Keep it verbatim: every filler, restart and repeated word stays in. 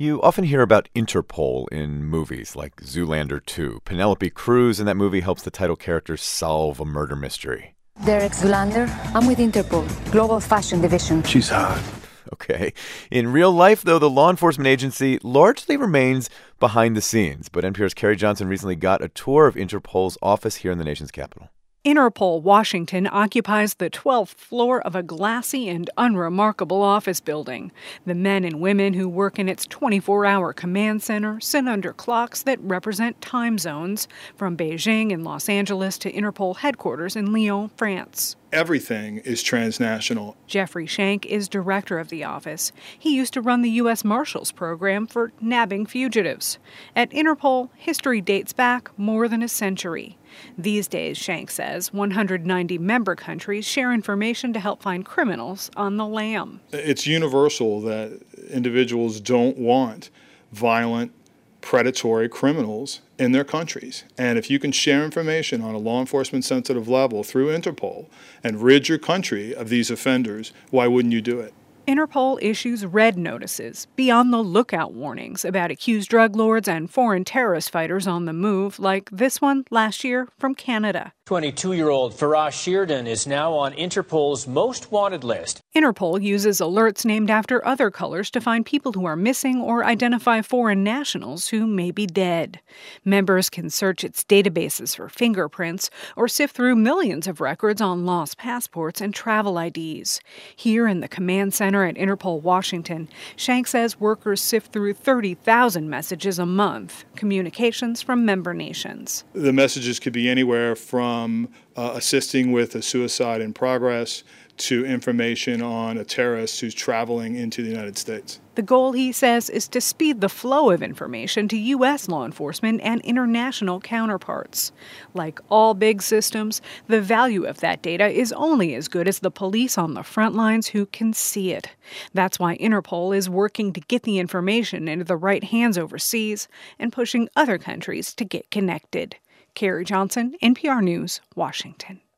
You often hear about Interpol in movies like Zoolander two. Penelope Cruz in that movie helps the title character solve a murder mystery. Derek Zoolander. I'm with Interpol, Global Fashion Division. She's hot. Okay. In real life, though, the law enforcement agency largely remains behind the scenes. But N P R's Carrie Johnson recently got a tour of Interpol's office here in the nation's capital. Interpol Washington occupies the twelfth floor of a glassy and unremarkable office building. The men and women who work in its twenty-four hour command center sit under clocks that represent time zones, from Beijing and Los Angeles to Interpol headquarters in Lyon, France. Everything is transnational. Jeffrey Shank is director of the office. He used to run the U S Marshals Program for nabbing fugitives. At Interpol, history dates back more than a century. These days, Shank says, one hundred ninety member countries share information to help find criminals on the lam. It's universal that individuals don't want violent, predatory criminals in their countries. And if you can share information on a law enforcement sensitive level through Interpol and rid your country of these offenders, why wouldn't you do it? Interpol issues red notices, beyond the lookout warnings about accused drug lords and foreign terrorist fighters on the move, like this one last year from Canada. twenty-two-year-old Farah Sheardon is now on Interpol's most wanted list. Interpol uses alerts named after other colors to find people who are missing or identify foreign nationals who may be dead. Members can search its databases for fingerprints or sift through millions of records on lost passports and travel I Ds. Here in the command center at Interpol Washington, Shank says workers sift through thirty thousand messages a month, communications from member nations. The messages could be anywhere from From uh, assisting with a suicide in progress to information on a terrorist who's traveling into the United States. The goal, he says, is to speed the flow of information to U S law enforcement and international counterparts. Like all big systems, the value of that data is only as good as the police on the front lines who can see it. That's why Interpol is working to get the information into the right hands overseas and pushing other countries to get connected. Carrie Johnson, N P R News, Washington.